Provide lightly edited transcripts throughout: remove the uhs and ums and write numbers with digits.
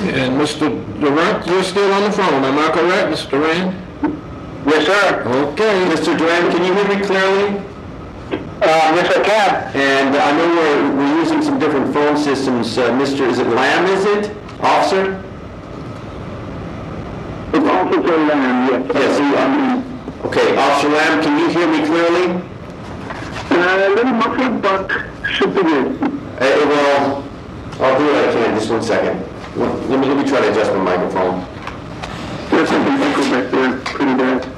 And Mr. Durant, you're still on the phone, am I correct, Mr. Durant? Yes, sir. Okay, Mr. Durant, can you hear me clearly? Yes, I can. And I know we're using some different phone systems. Mr. Is it Lamb, is it? Officer? It's Officer Lamb, yes. Yes. Okay, Officer Lamb, can you hear me clearly? A little muffled, but should be good. Well, I'll do what I can. Just 1 second. Let me try to adjust my microphone. There's something echo back there, pretty bad.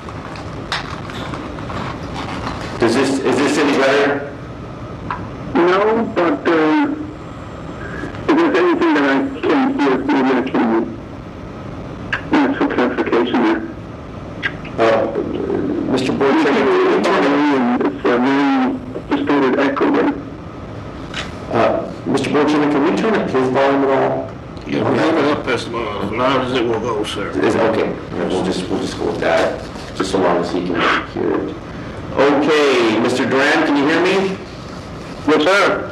Is this any better? No, but if there's anything that I can't hear, maybe I can ask for clarification there. Mr. Board Chairman, It's a very distorted echo there. Mr. Board Chairman, can we turn up his volume at all? Yeah, we have it up as loud as it will go, sir. Okay, we'll just go with that, just so long as he can hear it. Okay, Mr. Durant, can you hear me? Yes, sir.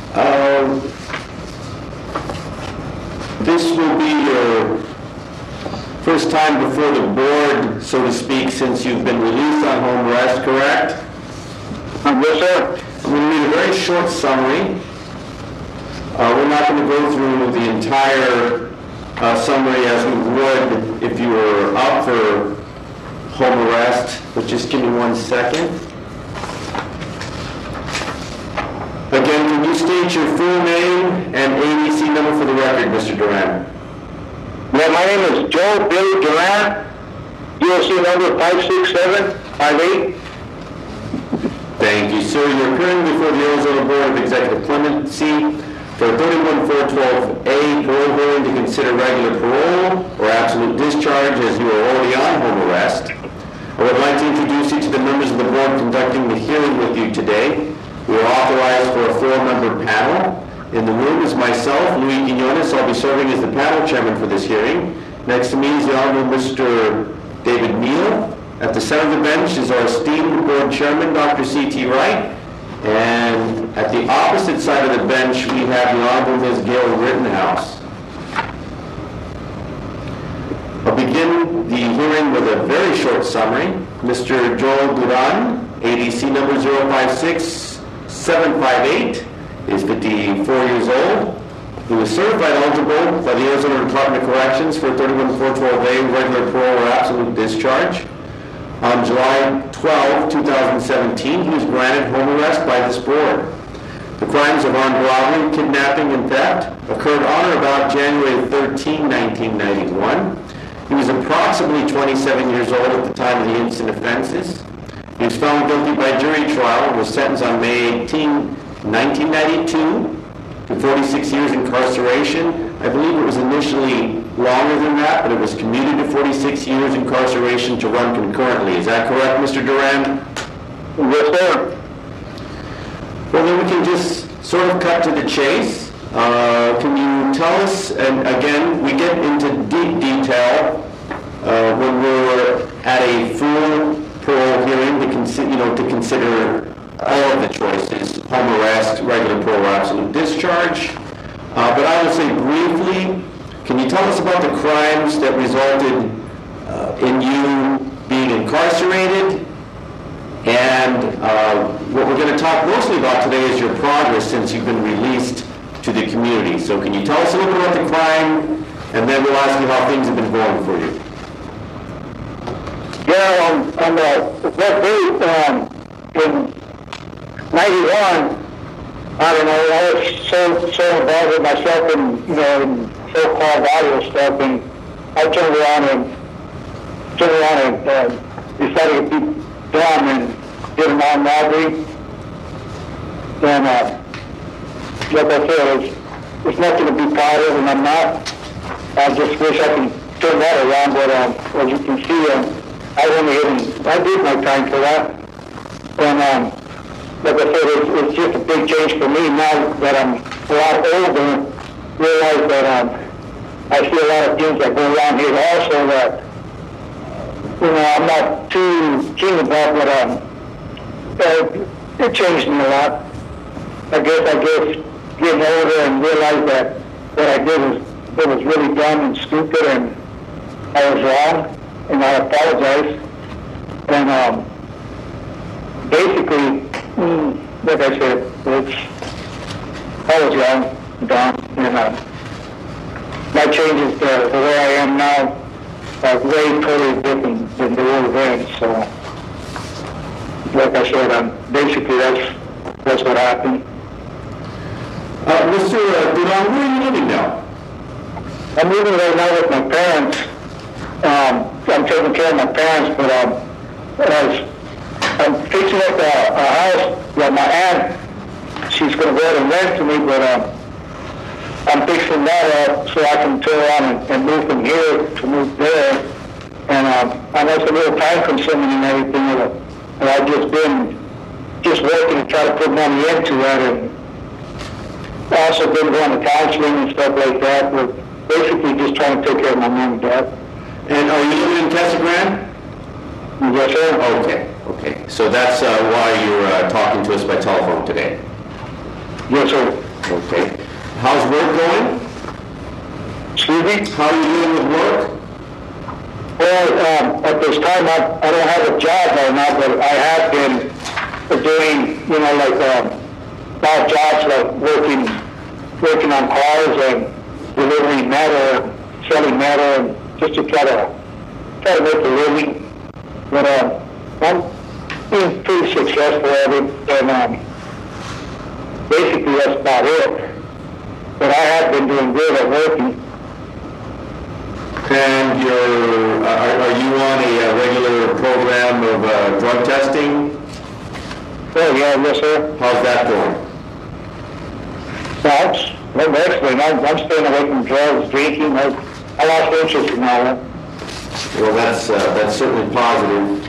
This will be your first time before the board, so to speak, since you've been released on home arrest, correct? Yes, sir. I'm going to read a very short summary. We're not going to go through the entire summary as we would if you were up for home arrest, but just give me 1 second. Again, can you state your full name and ABC number for the record, Mr. Durant? Yeah, my name is Joe Billy Durant, USC number 56758. Thank you, sir. You're appearing before the Arizona Board of Executive Clemency for 31412A parole hearing to consider regular parole or absolute discharge as you are already on home arrest. I would like to introduce you to the members of the board conducting the hearing with you today. We are authorized for a 4-member panel. In the room is myself, Luis Quinones. I'll be serving as the panel chairman for this hearing. Next to me is the Honorable Mr. David Neal. At the center of the bench is our esteemed board chairman, Dr. C.T. Wright. And at the opposite side of the bench, we have the Honorable Ms. Gail Rittenhouse. I'll begin the hearing with a very short summary. Mr. Joel Duran, ADC number 056758, is 54 years old. He was certified eligible by the Arizona Department of Corrections for 31412A regular parole or absolute discharge. On July 12, 2017, he was granted home arrest by this board. The crimes of armed robbery, kidnapping, and theft occurred on or about January 13, 1991. He was approximately 27 years old at the time of the instant offenses. He was found guilty by jury trial and was sentenced on May 18, 1992 to 46 years incarceration. I believe it was initially longer than that, but it was commuted to 46 years incarceration to run concurrently. Is that correct, Mr. Duran? Yes, sir. Well, then we can just sort of cut to the chase. Can you tell us, and again, we get into deep detail when we're at a full parole hearing to consider all of the choices: home arrest, regular parole, or absolute discharge. But I will say briefly, can you tell us about the crimes that resulted in you being incarcerated? And what we're going to talk mostly about today is your progress since you've been released to the community. So can you tell us a little bit about the crime, and then we'll ask you how things have been going for you. Yeah, on that date, in 91, I don't know, I was so involved with myself in, in so-called audio stuff, and I turned around and decided to be dumb and did an armed robbery. And like I said, it's nothing to be proud of, and I'm not. I just wish I could turn that around, but as you can see, I went ahead and I did my time for that. And like I said, it's just a big change for me now that I'm a lot older. Realize that I see a lot of things that go around here also that I'm not too keen about, but it changed me a lot. I guess getting older and realize that what I did was it was really dumb and stupid, and I was wrong, and I apologize. And basically, like I said, I was wrong, dumb, and that changes the way I am now, way totally different than the old then. So, like I said, basically that's what happened. Mr. Duran, where are you living now? I'm living right now with my parents. I'm taking care of my parents, but I'm fixing up a house that my aunt, she's going to go ahead and rent to me, but I'm fixing that up so I can turn around and move from here to move there. And I know it's a little time consuming and everything, but I've just been working to try to put money into it, and also been going to counseling and stuff like that, but basically just trying to take care of my mom and dad. And are you living in Casa Grande? Yes, sir. Okay. So that's why you're talking to us by telephone today. Yes, sir. Okay. How's work going? Excuse me? How are you doing with work? Well, at this time, I don't have a job right now, but I have been doing, like odd jobs, like working on cars and delivering metal, selling metal, and just to try to make a living. But I'm being pretty successful at it, and basically that's about it. But I have been doing good at working. And are you on a regular program of drug testing? Oh yeah, yes sir. How's that going? Well, excellent. I'm staying away from drugs, drinking. I lost interest in all that. Well, that's certainly positive.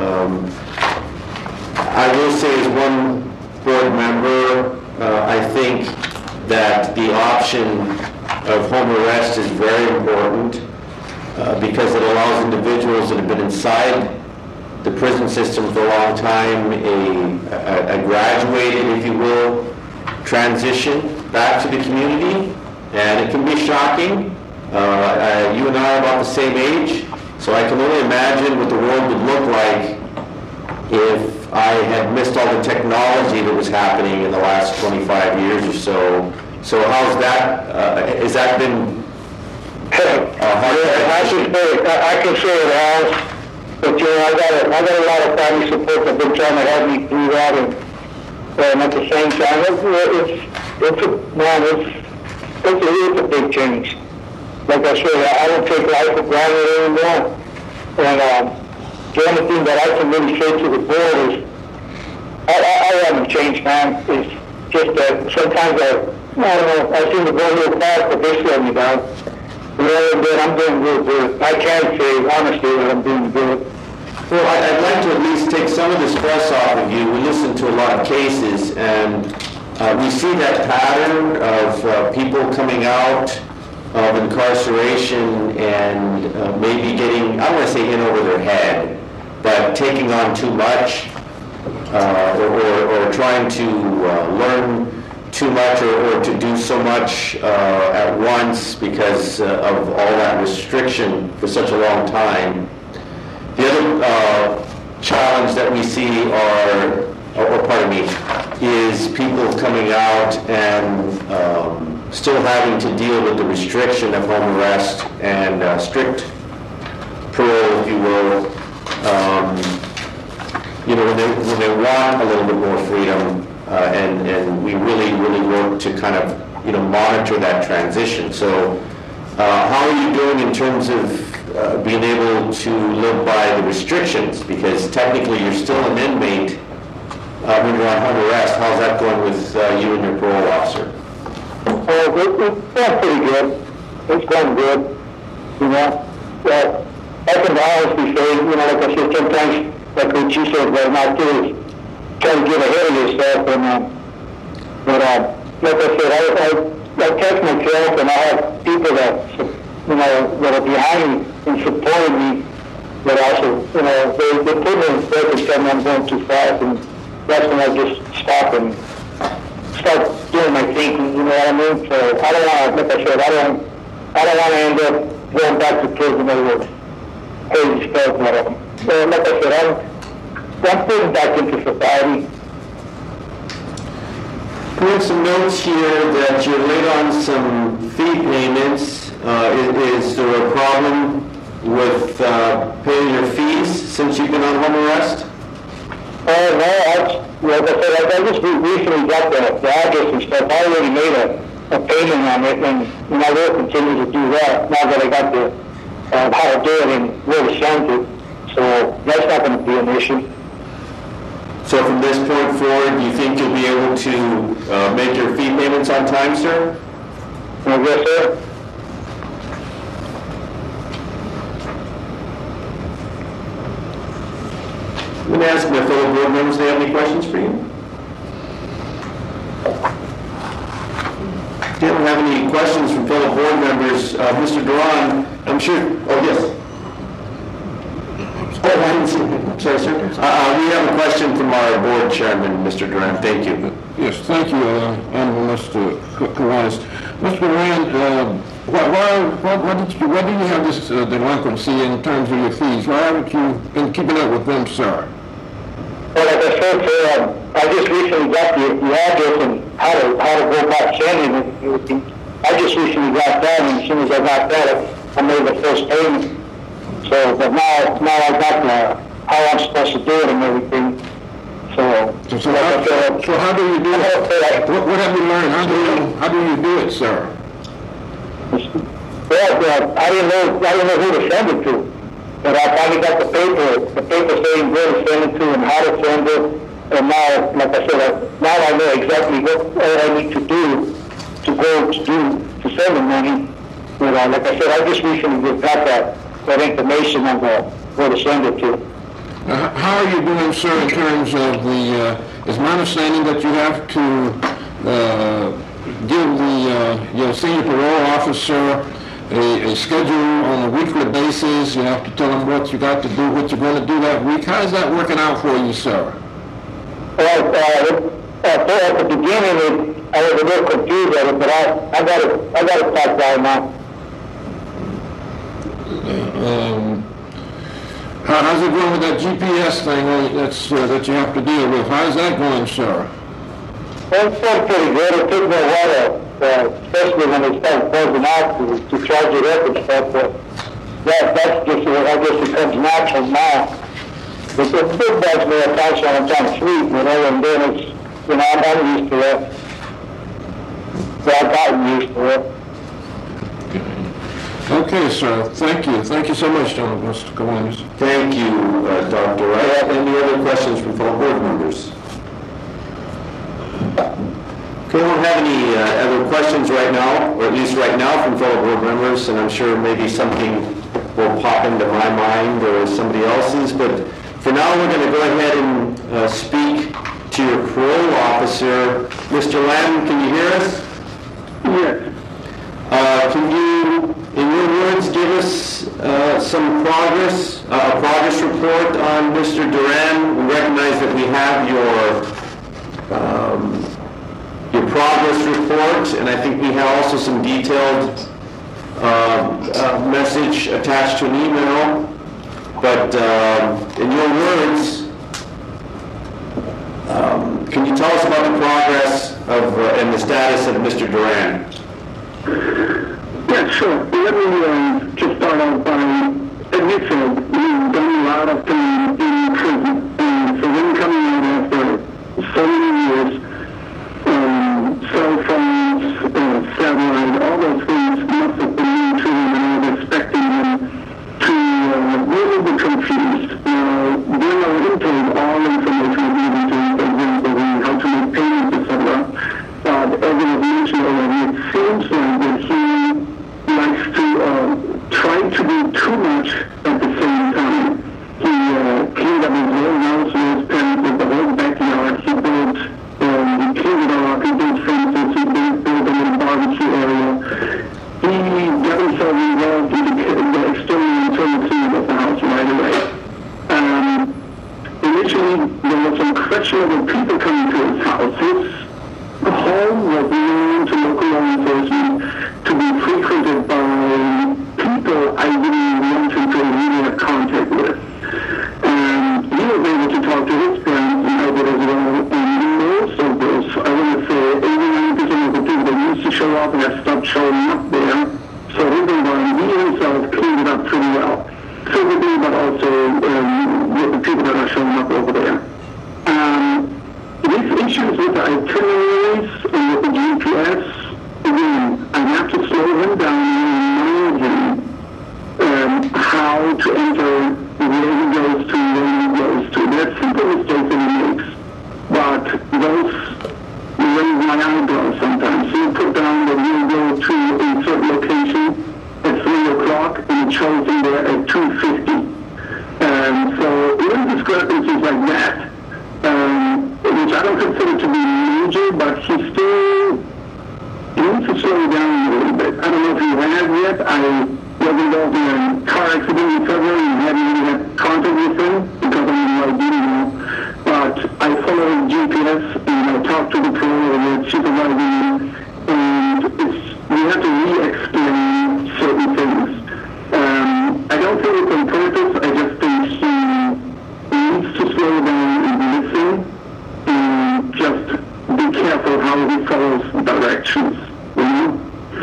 I will say, as one board member, I think that the option of home arrest is very important because it allows individuals that have been inside the prison system for a long time a graduated, if you will, transition back to the community, and it can be shocking. You and I are about the same age, so I can only imagine what the world would look like if I had missed all the technology that was happening in the last 25 years or so. So how's that, has that been hard? I can say it has, but I got a lot of family support that have been trying to help me through that, and at the same time, it's a big change. Like I said, I don't take life for granted anymore, and the only thing that I can really say to the board is, I haven't changed, man. It's just that sometimes I don't know, I seem to go a little fast, but they slow me down. But other than that, I'm doing real good. I can say, honestly, that I'm doing good. Well, I'd like to at least take some of the stress off of you. We listen to a lot of cases, and we see that pattern of people coming out of incarceration and maybe getting, I don't want to say in over their head, but taking on too much or trying to learn too much or to do so much at once because of all that restriction for such a long time. The other challenge that we see is people coming out and still having to deal with the restriction of home arrest and strict parole, if you will. When they want a little bit more freedom, and we really work to kind of monitor that transition. So, how are you doing in terms of being able to live by the restrictions? Because technically you're still an inmate when you're on home arrest. How's that going with you and your parole officer? It's going pretty good. It's going good. Well, I can honestly say, like I said, sometimes, like what you said right now too, is trying to get ahead of yourself. But like I said, I test myself, and I have people that that are behind me and supporting me, but also, they put me in place and tell me I'm going too fast, and that's when I just stop and start doing my thinking, you know what I mean? So I don't want to, like I said, I don't want to end up going back to prison over crazy stuff. So like I said, I'm putting back into society. We have some notes here that you're late on some fee payments. Is there a problem with paying your fees since you've been on home arrest? No, like I said, I just recently got the address and stuff. I already made a payment on it, and I will continue to do that now that I got the how to do it and where to send it. So that's not going to be an issue. So from this point forward, do you think you'll be able to make your fee payments on time, sir? Yes, sir. Let me ask my fellow board members, do they have any questions for you? If you don't have any questions from fellow board members, Mr. Duran, I'm sure, oh yes. Sorry, sir. We have a question from our board chairman, Mr. Duran. Thank you. Yes, thank you, Honorable Mr. Kiwanis. Mr. Duran, why do you have this delinquency in terms of your fees? Why haven't you been keeping up with them, sir? Well, like I said, sir, I just recently got the address and how to go about sending it. I just recently got that, and as soon as I got that, I made the first payment. So, but now I got how I'm supposed to do it and everything. So how do you do it? What have you learned? How do you do it, sir? Well, I didn't know who to send it to. But I finally got the paper saying where to send it to and how to send it. And now, like I said, now I know exactly what I need to do to send the money. But like I said, I just recently got that information on where to send it to. How are you doing, sir, in terms of it's my understanding that you have to give your senior parole officer a schedule on a weekly basis. You have to tell them what you got to do, what you're going to do that week. How's that working out for you, sir? Well, at the beginning, I was a little confused at it, but I got it packed down now. How's it going with that GPS thing that you have to deal with? How's that going, sir? Well, it's going pretty good. It took me a while, especially when they start closing out to charge it up and stuff. But that's just, I guess it comes natural now. But the big bugs me at times when I'm trying to sleep, and then it's, I'm used to it. So I've gotten used to it. Okay, sir. Thank you. Thank you so much, Mr. Kiwanis. Thank you, Dr. Wright. Any other questions from fellow board members? Okay, I don't have any other questions right now, or at least right now from fellow board members, and I'm sure maybe something will pop into my mind or somebody else's, but for now we're going to go ahead and speak to your parole officer. Mr. Lamb, can you hear us? Yes. Can you, in your words, give us some progress, a progress report on Mr. Duran? We recognize that we have your progress report, and I think we have also some detailed message attached to an email. But in your words, can you tell us about the progress of and the status of Mr. Duran? Yeah, sure. Let me just start out by admitting we've done a lot of things in prison. So when coming out after so many years, cell phones, satellite, all those things must have been new to him, and I was expecting him to really be confused. During our intake, all information was given to him, for example, how to make payments, etc. As it was mentioned already, it seems like that he likes to try to do too much at the same time. He cleaned up his whole house with his parents, with the whole backyard. He built, he cleaned it all up, he built fences, he built a little barbecue area. He got himself involved in the external and internal cleaning of the house right away. Initially, there were some questionable people coming to his house. The home was known to local law enforcement to be frequented by without showing up there. So his environment, he himself cleaned it up pretty well. Physically, but also with the people that are showing up over there. These issues with the itineraries and with the GPS, again, I have to slow him down and remind him how to enter where he goes to, when he goes to. There's simple mistakes that he makes, but those raise my eyebrows sometimes. He'll put down that he'll go to a certain location at 3 o'clock and it shows him there at 2:50. So little discrepancies like that, which I don't consider to be major, but he still needs to slow down a little bit. I don't know if he has yet. I was involved in a car accident in February and hadn't really had contact with him because I'm in my duty now. But I follow his GPS and I talk to the parole and supervising him, and we have to re-explain certain things. I don't think it's on purpose. I just think he needs to slow down and listen and just be careful how he follows directions. You know?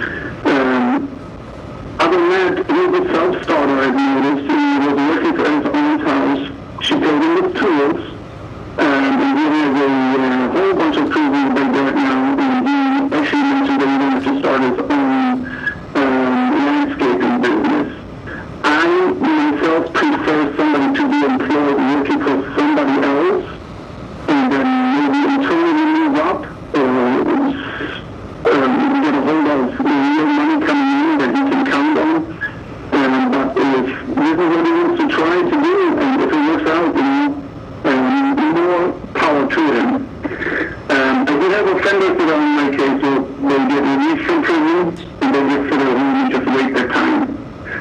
Other than that, he's a self-starter, I've noticed. He was working for his own house. She paid him with tools. And he has a whole bunch of tools in the bed right now. And he actually mentioned that he wanted to start his own landscaping business. I myself prefer somebody to be employed working for somebody else and then maybe internally move up or get a hold of real money coming in that he can count on. But if this is what he wants to try to do, and if it works out, more power to him. I did have offenders that are in my case, so they get released from prison and they just sit at home and just wait their time.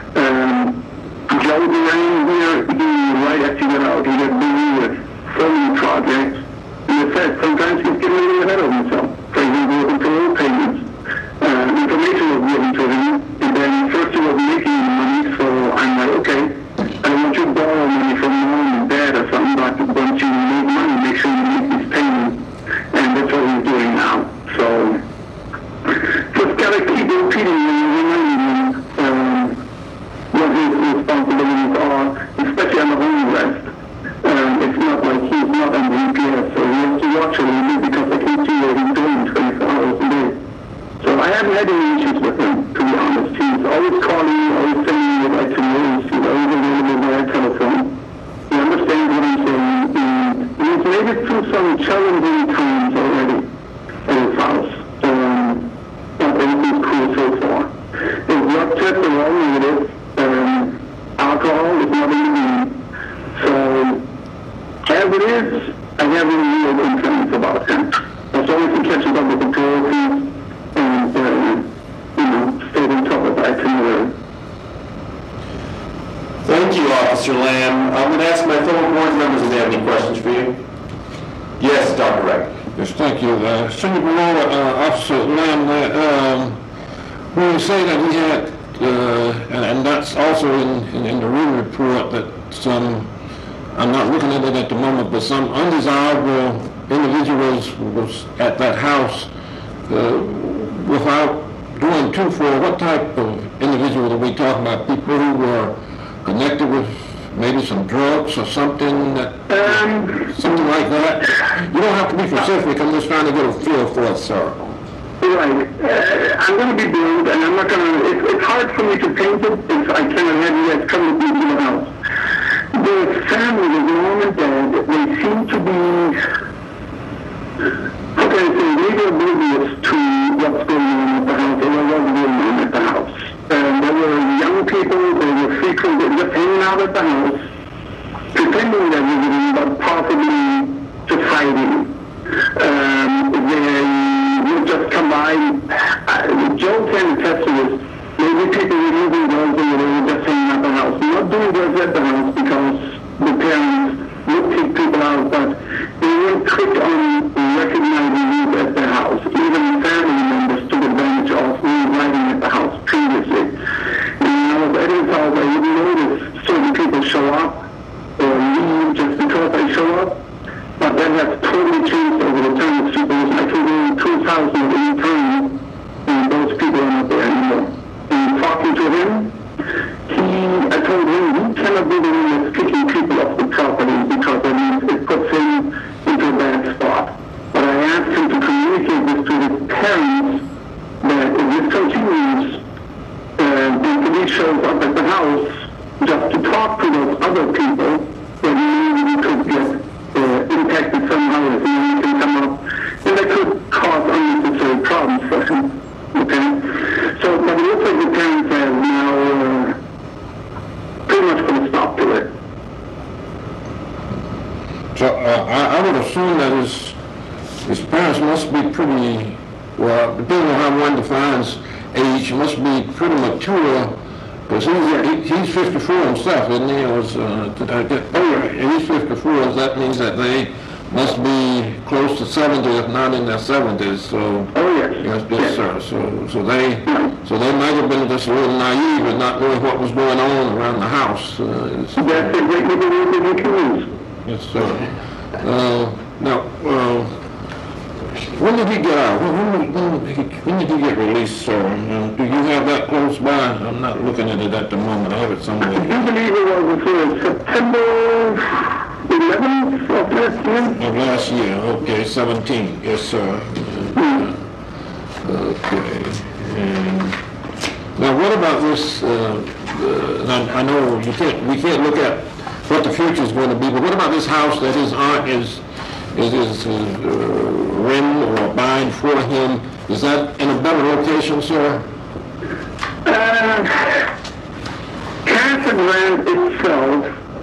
Joe Duran here, right after he got out, he got busy with so many projects. And it said sometimes he's getting a little ahead of himself. For example, with the parole payments. Information was given to him, and then first he was making the money, so I'm like, okay, I don't want you to borrow money from mom and dad or something, but once you make money, make sure you make these payments. And that's what he's doing now. So, just gotta keep repeating and reminding him what his responsibilities are, especially on the home rest. It's not like he's not on the EPS, so he has to watch a little bit because I can see what he's doing 24 hours a day. So I haven't had any issues with him, to be honest. He's always calling me, always sending me what I can use. He's always available via telephone. He understands what I'm saying, and he's made it through some challenging times already at his house. But everything's cool so far. His blood tests are all negative. Alcohol is not in the room. So, as it is, I have any real concerns about him. As long as he catches up with the parole fees and, stay on top of the itinerary. Thank you, Officer Lamb. I'm going to ask my fellow board members if they have any questions for you. Yes, Dr. Reck. Yes, thank you. Senior Parole Officer Lamb, when you say that we had, and that's also in the real report, that some, I'm not looking at it at the moment, but some undesirable individuals was at that house without going too far. What type of individuals are we talking about? People who were connected with maybe some drugs or something something like that? You don't have to be specific. I'm just trying to get a feel for it, sir. Right. I'm going to be blunt, and I'm not going to... It's hard for me to paint it if I cannot have you guys come with me to the house. The family, the mom and dad, they seem to be... How can I say? Maybe oblivious to what's going on at the house, or what was going on at the house. They were young people, they were frequently just hanging out at the house, pretending they're visiting, but possibly just hiding. They would just come by. Joe can attest to this. Maybe people were using drugs and they were just hanging out at the house. Not doing drugs at the house because the parents would kick people out, but they weren't quick on recognizing you at the house. Even family members took advantage of me riding at the house previously. And I was at his house, I would notice certain people show up or leave just because they show up. But that has totally changed over the time. I can go to his house at any time, and those people are not there. talking to him, I told him he cannot be the one that's kicking people off the property because it puts him into a bad spot. But I asked him to communicate this to his parents that if this continues and police shows up at the house just to talk to those other people, then maybe we could get impacted somehow if he can come up, and that could cause unnecessary problems for him. Okay? So, but it looks like the parents have now pretty much put a stop to it. So I would assume that his parents must be pretty, well, depending on how one defines age, must be pretty mature, because he's 54 himself, isn't he? Did I get, he's 54, that means that they must be close to 70, if not in their 70s, so. Oh, yes. Yes, sir. So they might have been just a little naive and not knowing what was going on around the house. That's exactly the word that you can use. Yes, sir. Now, when did he get out? When did he get released, sir? Do you have that close by? I'm not looking at it at the moment. I have it somewhere. I do believe it was September 11th of last year. Of last year, okay, 17. Yes, sir. Okay. And now, what about this? I know we can't look at what the future is going to be, but what about this house that his aunt is renting or buying for him? Is that in a better location, sir? Casa Grande itself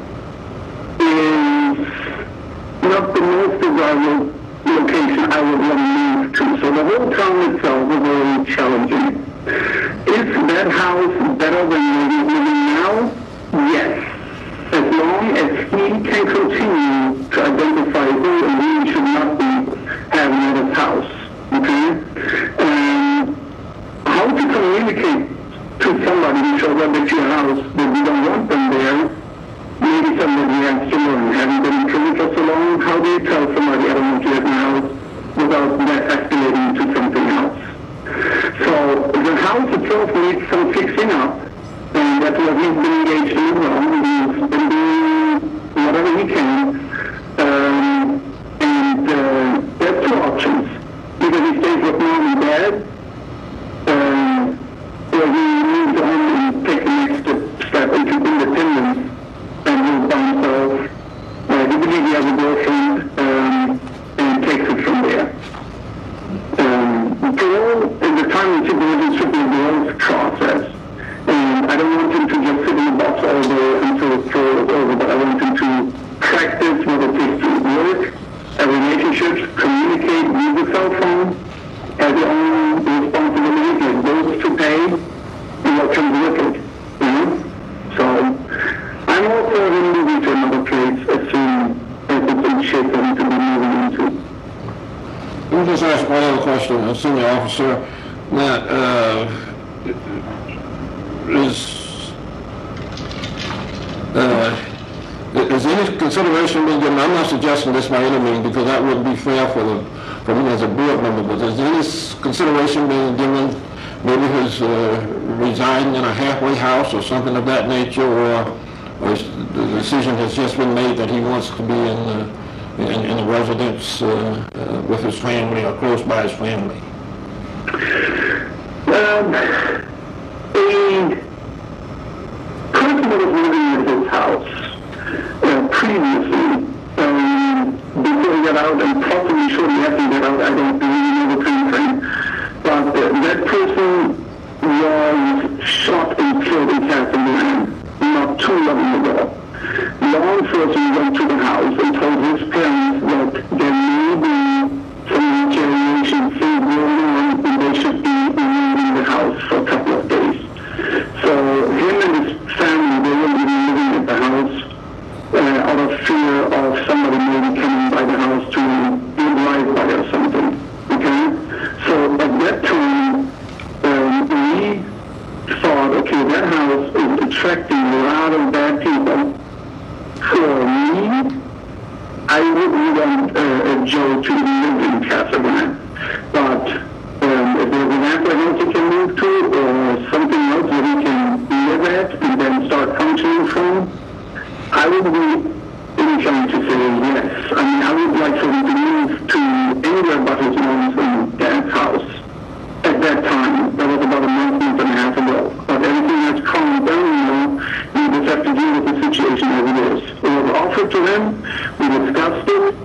is not the most desirable location I would want to move to. So the whole town itself is very challenging. Is that house better than where he's living now? Yes. As long as he can continue to identify who and who should not be having at his house. Okay? And how to communicate to somebody who shows up at your house that we don't want them there, maybe somebody has to learn. Having been in prison for so long, how do you tell somebody I don't want you at my house without that escalating to something else? So the house itself needs some fixing up, and that's what he's been engaged in as well. He's been doing whatever he can. And there's two options. Either he stays with mom and dad, or he moves on and takes the next step into independence and moves by himself. He believes he has a girlfriend, and takes it from there. Parole is the time when supervision should be a growth process. And I don't want him to just sit in the box all day until parole is over, but I want him to practice what it takes to work, a relationship, communicate, use the cell phone, has your own responsibilities, like bills to pay, and what comes with it. You know? So I'm all for him moving to another place as soon as it's in shape for him to be moving into. Let me just ask one other question, senior officer. That is any consideration being given? I'm not suggesting this by any means because that wouldn't be fair for me as a board member. But is any consideration being given? Maybe his residing in a halfway house or something of that nature, or the decision has just been made that he wants to be in a residence with his family or close by his family? A person that was living in his house previously, before he got out, and possibly shortly after he got out, I don't really know the time frame, but that person was shot and killed in Casa Grande not too long ago. Law enforcement went to the house and told his parents that there may be some deterioration, things going on, and they should be leaving the house for a couple of days. So him and his family, they were living at the house out of fear of somebody maybe coming by the house to do a drive-by or something. Okay? So at that time, we thought, okay, that house is attracting a lot of bad people. For me, I wouldn't want Joe to live in Casa Grande. But if there's an after house he can move to, or something else where he can I wouldn't be inclined to say yes. I mean, I would like for him to move to anywhere but his mom's and dad's house. At that time, that was about a month and a half ago. But everything has calmed down now. We just have to deal with the situation as it is. It was offered to them. We discussed it.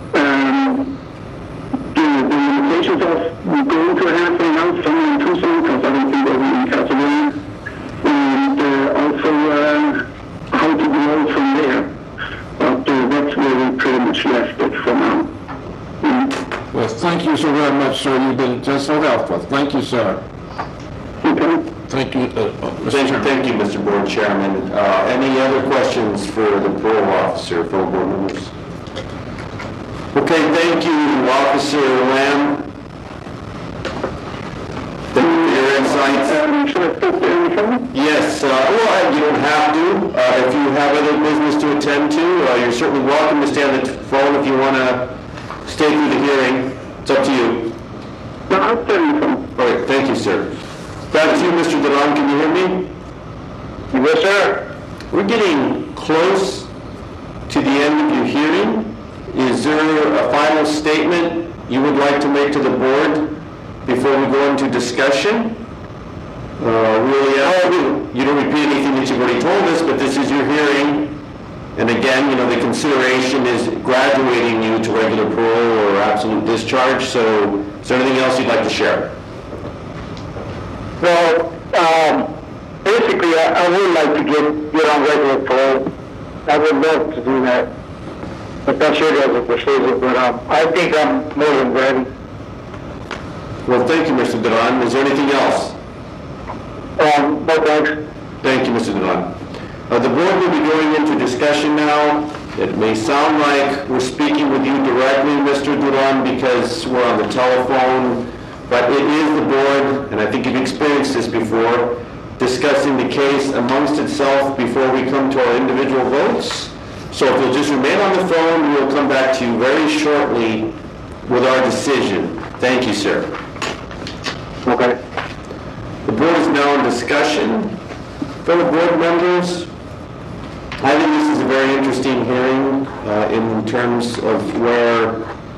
The limitations of going to a halfway house somewhere in Tucson, because I don't think they'll be in Casablanca. And also how to grow from there. But that's where we pretty much left it for now. Well, thank you so very much, sir. You've been just so helpful. Thank you, sir. Okay. Thank you, Mr. Chairman. Thank you, Mr. Board Chairman. Any other questions for the parole officer, fellow board members? Okay, thank you, Officer Lamb. Thank you for your insights. Should I stop there anything? Yes, well, you don't have to. If you have other business to attend to, you're certainly welcome to stay on the phone if you want to stay through the hearing. It's up to you. No, I'll tell you something. All right, thank you, sir. Back to you, Mr. Duran. Can you hear me? Yes, sir. We're getting close to the end of your hearing. Is there a final statement you would like to make to the board before we go into discussion? You don't repeat anything that you've already told us, but this is your hearing. And again, the consideration is graduating you to regular parole or absolute discharge. So is there anything else you'd like to share? Well, basically, I would like to get on regular parole. I would love to do that. But that's really as a procedure. But I think I'm more than ready. Well, thank you, Mr. Duran. Is there anything else? No thanks. Thank you, Mr. Duran. The board will be going into discussion now. It may sound like we're speaking with you directly, Mr. Duran, because we're on the telephone, but it is the board, and I think you've experienced this before, discussing the case amongst itself before we come to our individual votes. So if you'll just remain on the phone, we'll come back to you very shortly with our decision. Thank you, sir. Okay. The board is now in discussion. Fellow board members, I think this is a very interesting hearing in terms of where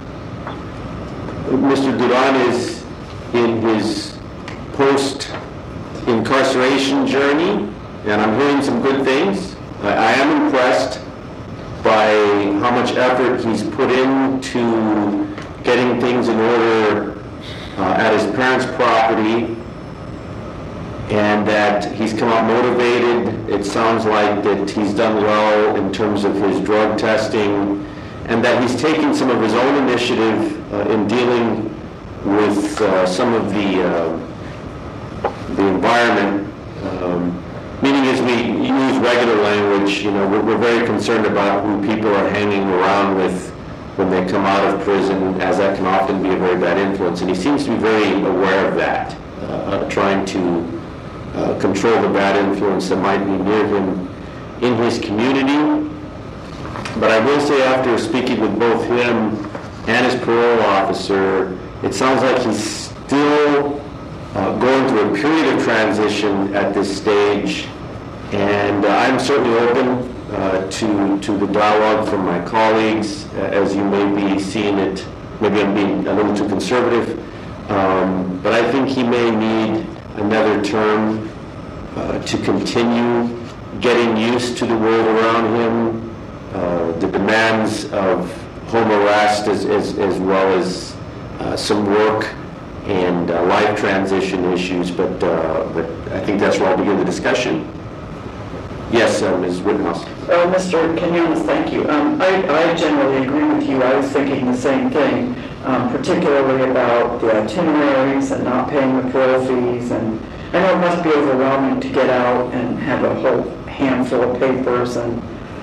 Mr. Duran is in his post-incarceration journey, and I'm hearing some good things. I am impressed by how much effort he's put into getting things in order at his parents' property, and that he's come out motivated. It sounds like that he's done well in terms of his drug testing, and that he's taken some of his own initiative in dealing with some of the environment. Meaning, as we use regular language, we're very concerned about who people are hanging around with when they come out of prison, as that can often be a very bad influence. And he seems to be very aware of that, trying to control the bad influence that might be near him in his community. But I will say, after speaking with both him and his parole officer, it sounds like he's still going through a period of transition at this stage, and I'm certainly open to the dialogue from my colleagues, as you may be seeing it. Maybe I'm being a little too conservative, but I think he may need another term to continue getting used to the world around him, the demands of home arrest, as well as some work and life transition issues. But I think that's where I'll begin the discussion. Yes, Ms. Rittenhouse. Mr. Quinones, thank you. I generally agree with you. I was thinking the same thing, particularly about the itineraries and not paying the parole fees. And I know it must be overwhelming to get out and have a whole handful of papers. And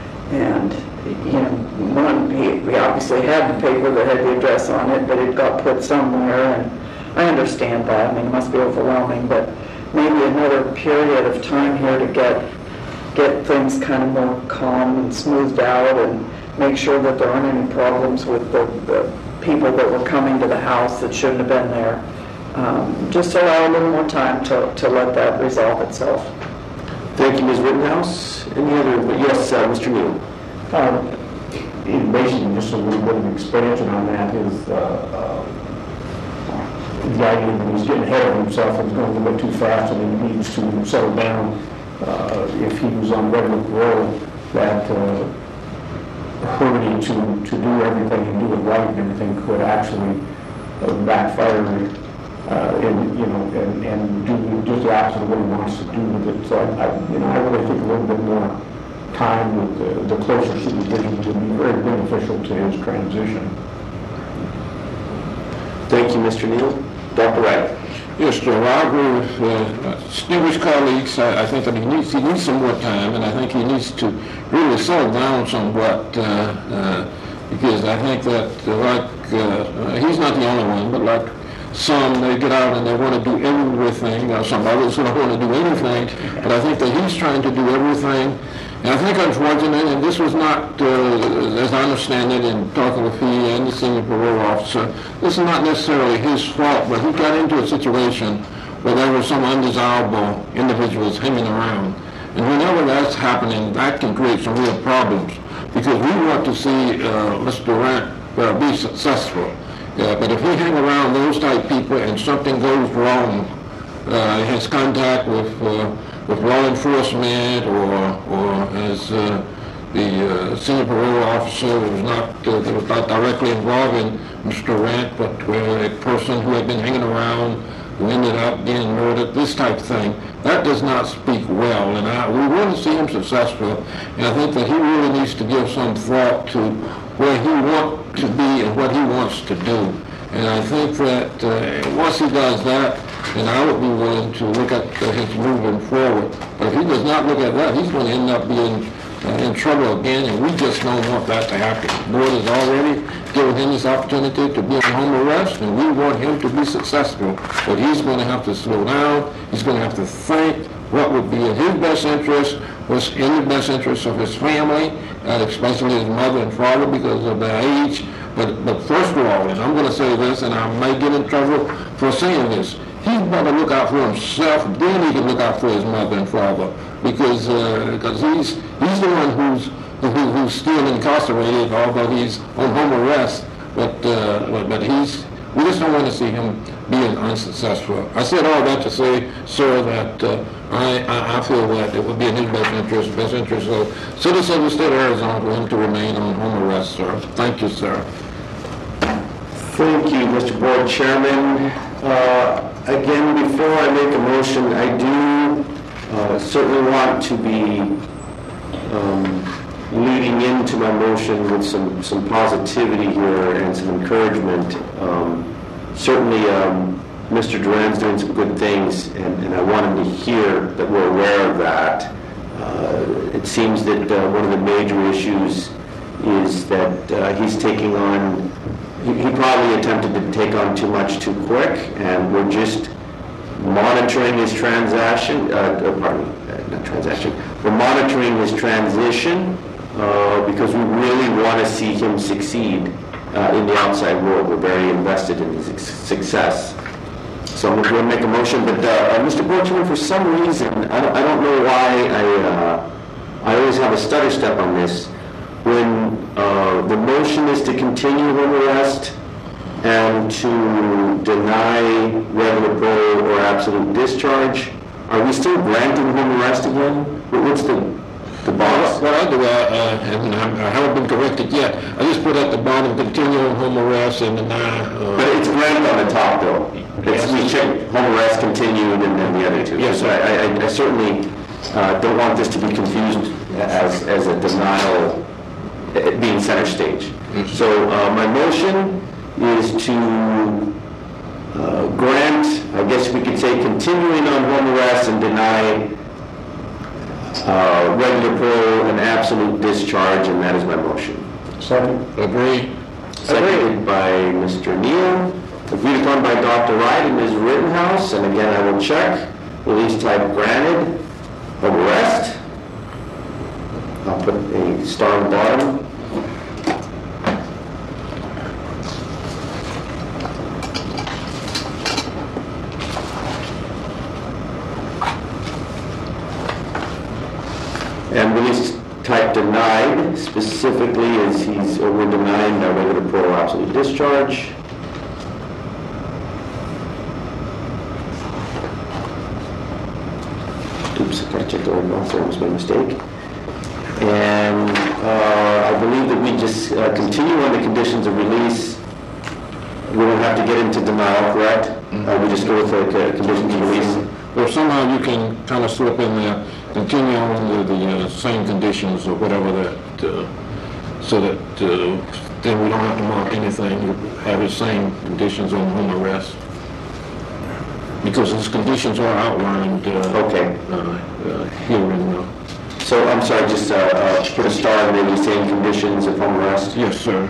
we obviously had the paper that had the address on it, but it got put somewhere. And I understand that. I mean, it must be overwhelming, but maybe another period of time here to get things kind of more calm and smoothed out, and make sure that there aren't any problems with the people that were coming to the house that shouldn't have been there. Just allow a little more time to let that resolve itself. Thank you, Ms. Rittenhouse. Any other? Yes, Mr. Neal. Basically, just a little bit of expansion on that is the idea that he's getting ahead of himself and is going a little bit too fast and he needs to settle down. If he was on regular parole, that hurrying to do everything and do it right and everything could actually backfire and do just the opposite of what he wants to do with it. So I really think a little bit more time with the closer supervision would be very beneficial to his transition. Thank you, Mr. Neal. Dr. Wright. Yes, Joe, I agree with distinguished colleagues. I think that he needs some more time, and I think he needs to really settle down somewhat because I think that he's not the only one, but like some, they get out and they want to do everything. Some others don't want to do anything, but I think that he's trying to do everything. And I think unfortunately, and this was not, as I understand it in talking with he and the senior parole officer, this is not necessarily his fault, but he got into a situation where there were some undesirable individuals hanging around. And whenever that's happening, that can create some real problems because we want to see Mr. Durant be successful. But if he hang around those type people and something goes wrong, his contact with law enforcement or as the senior parole officer was not directly involved in Mr. Durant, but a person who had been hanging around who ended up being murdered, this type of thing, that does not speak well. And we want to see him successful, and I think that he really needs to give some thought to where he wants to be and what he wants to do. And I think that once he does that, then I would be willing to look at his moving forward. But if he does not look at that, he's going to end up being in trouble again, and we just don't want that to happen. The board has already given him this opportunity to be on home arrest, and we want him to be successful. But he's going to have to slow down. He's going to have to think what would be in his best interest, what's in the best interest of his family, especially his mother and father because of their age. But first of all, and I'm going to say this, and I may get in trouble for saying this, he's better look out for himself, then he can look out for his mother and father, because he's the one who's still incarcerated, although he's on home arrest. But we just don't want to see him being unsuccessful. I said all that to say, sir, that I feel that it would be in his best interest of citizens of the state of Arizona for him to remain on home arrest, sir. Thank you, sir. Thank you, Mr. Board Chairman. Again, before I make a motion, I do certainly want to be leading into my motion with some positivity here and some encouragement. Certainly, Mr. Durant's doing some good things, and I want him to hear that we're aware of that. It seems that one of the major issues is that he's taking on, he probably attempted to take on too much too quick, and we're just monitoring his we're monitoring his transition because we really want to see him succeed in the outside world. We're very invested in his success. So I'm going to make a motion, but Mr. Board Chairman, for some reason, I don't know why I always have a stutter step on this. When the motion is to continue home arrest and to deny regular parole or absolute discharge, are we still granting home arrest again? What's the box? What I do, and I haven't been corrected yet, I just put at the bottom, continue on home arrest and deny. But it's granted on the top, though. We check home arrest continued and then the other two. Yes, so I certainly don't want this to be confused as a denial being center stage. Mm-hmm. So my motion is to grant, I guess we could say, continuing on home arrest and deny regular parole and absolute discharge, and that is my motion. Second. Agree. Seconded by Mr. Neal. Agreed upon by Dr. Wright in Ms. Rittenhouse, and again I will check. Release type granted. Home arrest. I'll put a star on the bottom. And release type denied, specifically as we're denying regular parole or absolute discharge. Oops, I gotta check the order, sorry, it was my mistake. And I believe that we just continue on the conditions of release. We don't have to get into denial, correct? We just go with the conditions of release. Or somehow you can kind of slip in there, continue on the same conditions or whatever that, so that then we don't have to mark anything, you have the same conditions on home arrest. Because those conditions are outlined Okay. here in, So I'm sorry, just put a star and then the same conditions of home arrest? yes, sir.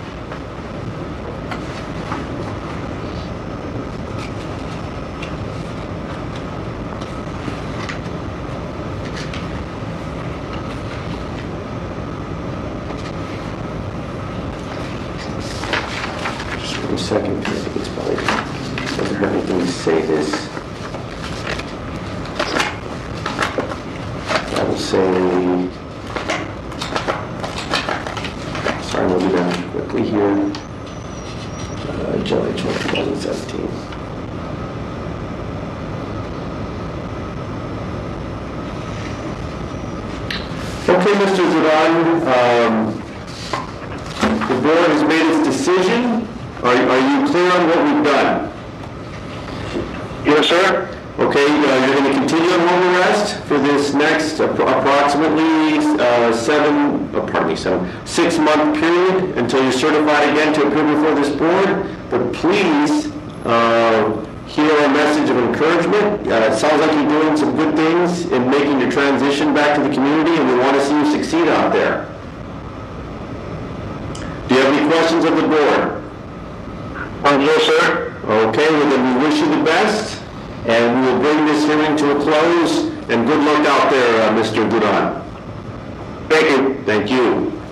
Just 1 second, I think it's probably, doesn't have anything to say this. I will say, sorry, we'll do that quickly here. July 2017. Okay, Mr. Zidane, the board has made its decision. Are you clear on what we've done? Yes, sir. Okay, you're going to continue on home arrest for this next approximately 6-month period until you're certified again to appear before this board. But please hear a message of encouragement. It sounds like you're doing some good things in making your transition back to the community, and we want to see you succeed out there. Do you have any questions of the board? Yes, sir. Okay, well then we wish you the best, and we will bring this hearing to a close, and good luck out there, Mr. Duran. Thank you. Thank you.